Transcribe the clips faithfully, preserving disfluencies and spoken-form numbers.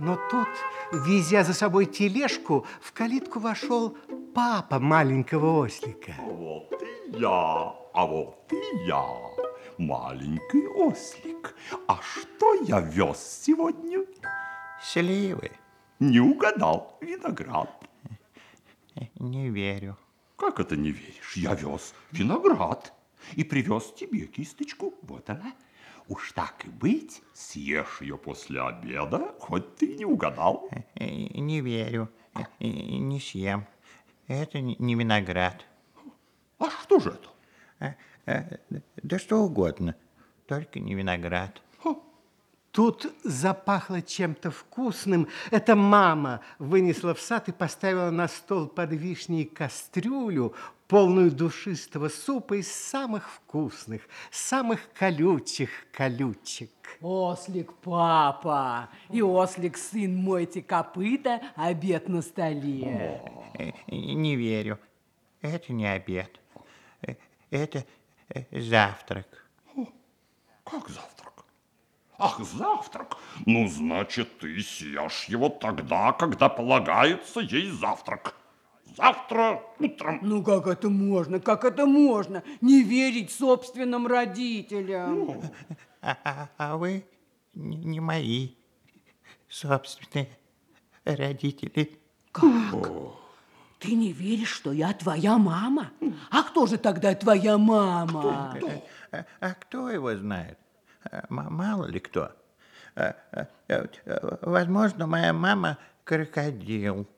Но тут, везя за собой тележку, в калитку вошел папа маленького ослика. Вот и я, а вот и я, маленький ослик. А что я вез сегодня? Сливы. Не угадал, виноград. Не верю. Как это не веришь? Я вез виноград и привез тебе кисточку. Вот она. Уж так и быть, съешь ее после обеда, хоть ты не угадал. Не верю. Не съем. Это не виноград. А что же это? Да что угодно, только не виноград. Тут запахло чем-то вкусным. Это мама вынесла в сад и поставила на стол под вишней кастрюлю, полную душистого супа из самых вкусных, самых колючих колючек. Ослик папа и ослик сын, мойте копыта, обед на столе. Не верю. Это не обед. Это завтрак. Как завтрак? Ах, завтрак. Ну, значит, ты съешь его тогда, когда полагается ей завтрак. Завтра утром. Ну, как это можно? Как это можно? Не верить собственным родителям. А, а, а вы не мои собственные родители. Как? Ты не веришь, что я твоя мама? А кто же тогда твоя мама? Кто? А, а кто его знает? Мало ли кто. Возможно, моя мама крокодил.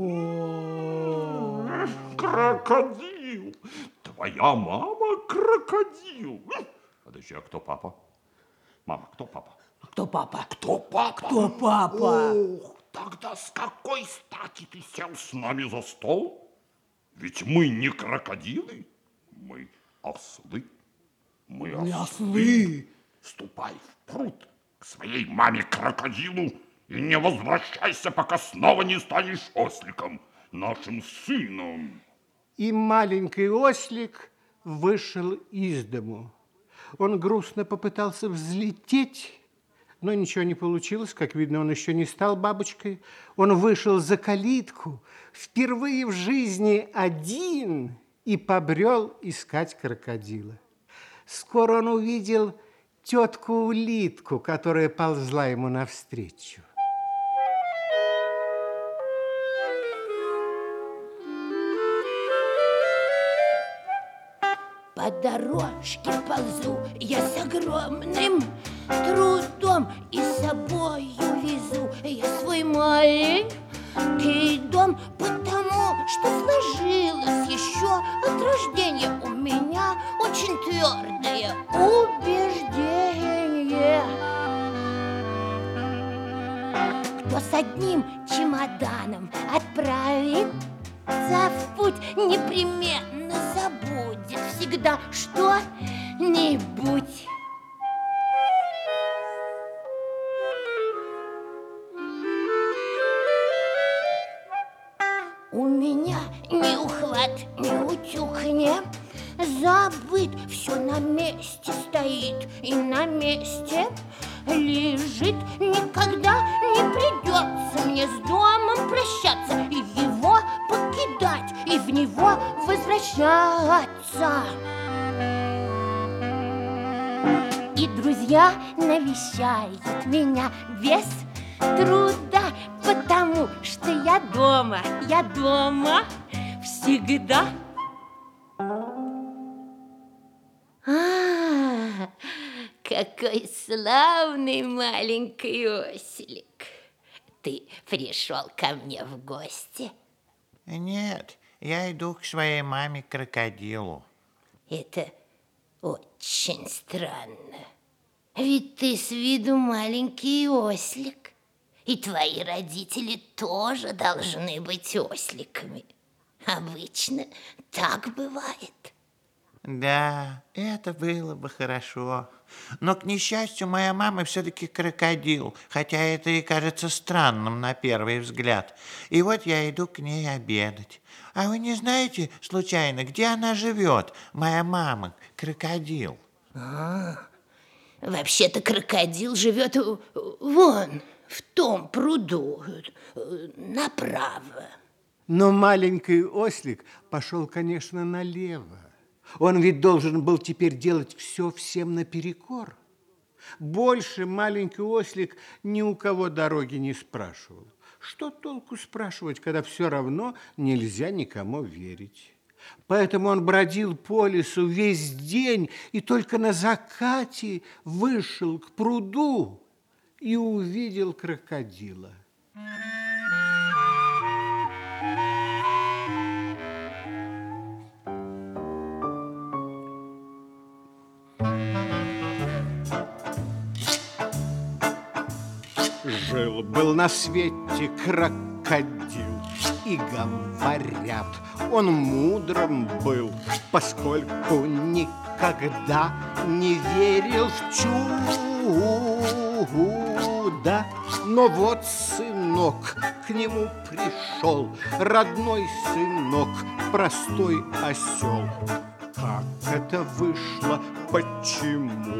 Крокодил. Твоя мама крокодил. Подожди, а кто папа? Мама, кто папа? Кто папа? Кто папа? Кто папа? Ох, тогда с какой стати ты сел с нами за стол? Ведь мы не крокодилы, мы ослы. Мы Мы ослы. ослы. Ступай в пруд к своей маме-крокодилу и не возвращайся, пока снова не станешь осликом, нашим сыном. И маленький ослик вышел из дому. Он грустно попытался взлететь, но ничего не получилось. Как видно, он еще не стал бабочкой. Он вышел за калитку, впервые в жизни один, и побрел искать крокодила. Скоро он увидел тетку-улитку, которая ползла ему навстречу. По дорожке ползу я с огромным трудом, и с собою везу я свой маленький дом, потому что сложилось еще от рождения у меня очень твердое убеждение. Кто с одним чемоданом отправится в путь, непременно забудет всегда что-нибудь. У меня ни ухват, ни утюг не забыт, все на месте стоит и на месте лежит. Никогда не придется мне с домом прощаться и его покидать, и в него возвращаться. И друзья навещают меня без труда, потому что я дома, я дома всегда. А, какой славный маленький ослик. Ты пришел ко мне в гости? Нет, я иду к своей маме-крокодилу. Это очень странно. Ведь ты с виду маленький ослик. И твои родители тоже должны быть осликами. Обычно так бывает. Да, это было бы хорошо. Но, к несчастью, моя мама все-таки крокодил, хотя это и кажется странным на первый взгляд. И вот я иду к ней обедать. А вы не знаете, случайно, где она живет, моя мама, крокодил? А, вообще-то крокодил живет вон, в том пруду э, направо. Но маленький ослик пошел, конечно, налево. Он ведь должен был теперь делать все всем наперекор. Больше маленький ослик ни у кого дороги не спрашивал. Что толку спрашивать, когда все равно нельзя никому верить? Поэтому он бродил по лесу весь день и только на закате вышел к пруду и увидел крокодила. Жил-был на свете крокодил, и говорят, он мудрым был, поскольку никогда не верил в чудо. Но вот сынок к нему пришел, родной сынок, простой осел. Как это вышло, почему,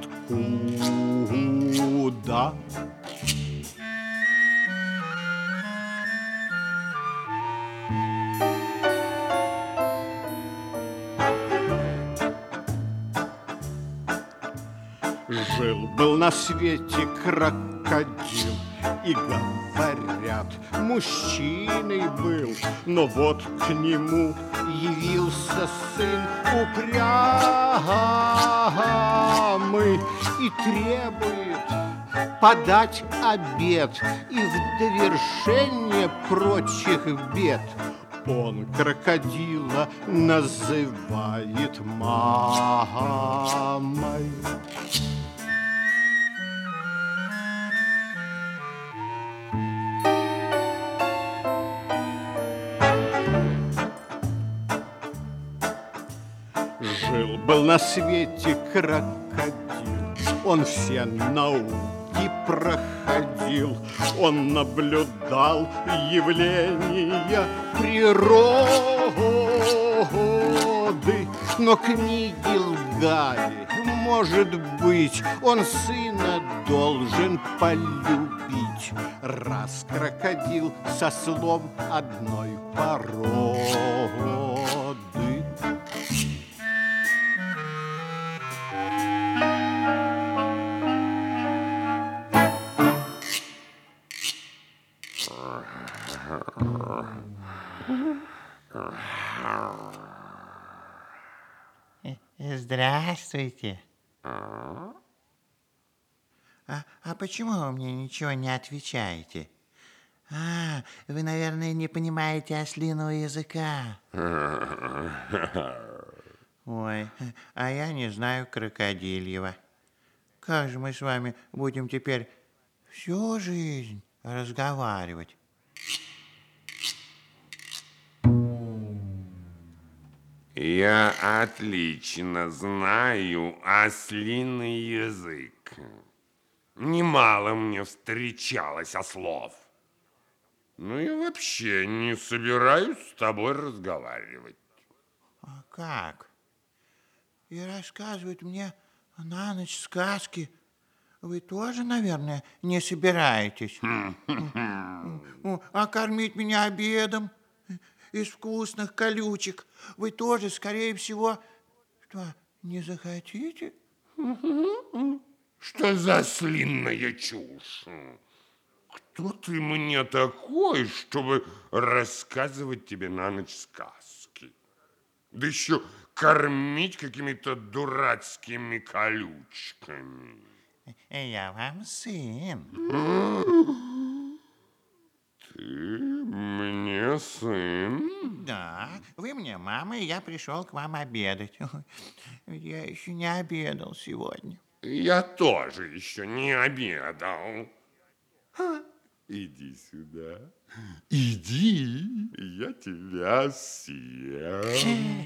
откуда? Жил-был на свете крокодил, и говорят, мужчиной был, но вот к нему явился сын упрямый и требует подать обет и в довершение прочих бед он крокодила называет мамой. Жил-был на свете крокодил, он все науки проходил, он наблюдал явления природы, но книги лгали, может быть, он сына должен полюбить, раз крокодил со слов одной породы. Здравствуйте. А, а почему вы мне ничего не отвечаете? А, вы, наверное, не понимаете ослиного языка. Ой, а я не знаю крокодильего. Как же мы с вами будем теперь всю жизнь разговаривать? Я отлично знаю ослиный язык. Немало мне встречалось ослов. Ну и вообще не собираюсь с тобой разговаривать. А как? И рассказывать мне на ночь сказки вы тоже, наверное, не собираетесь? А кормить меня обедом из вкусных колючек вы тоже, скорее всего, что, не захотите? Что за ослиная чушь? Кто ты мне такой, чтобы рассказывать тебе на ночь сказки? Да еще кормить какими-то дурацкими колючками. Я вам сын. Ты мне сын? Да, вы мне мама, и я пришел к вам обедать. Я еще не обедал сегодня. Я тоже еще не обедал. Иди сюда. Иди, я тебя съем.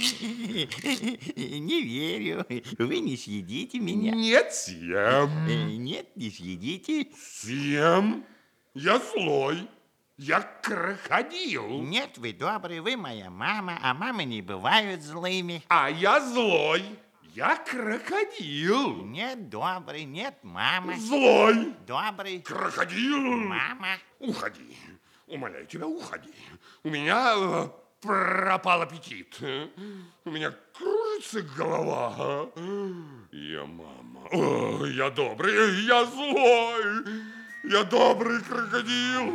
Не верю. Вы не съедите меня. Нет, съем. Нет, не съедите. Съем. Я злой. Я крокодил. Нет, вы добрый, вы моя мама, а мамы не бывают злыми. А я злой. Я крокодил. Нет, добрый, нет, мама. Злой. Добрый. Крокодил. Мама. Уходи. Умоляю тебя, уходи. У меня э, пропал аппетит. У меня кружится голова. Я мама. О, я добрый, я злой. Я добрый крокодил.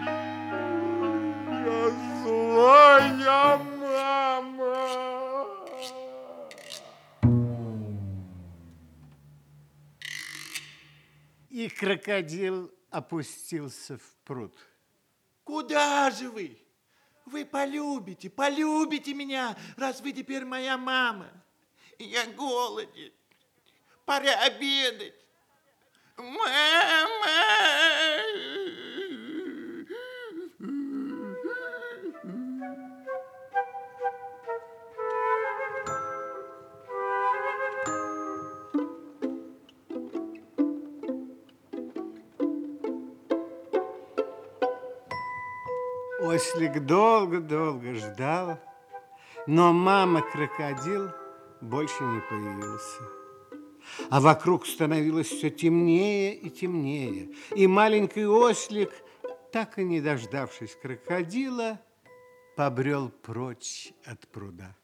Я злой, я мама. И крокодил опустился в пруд. Куда же вы? Вы полюбите, полюбите меня, раз вы теперь моя мама. Я голоден. Пора обедать. Мама! Ослик долго-долго ждал, но мама-крокодил больше не появился. А вокруг становилось все темнее и темнее, и маленький ослик, так и не дождавшись крокодила, побрел прочь от пруда.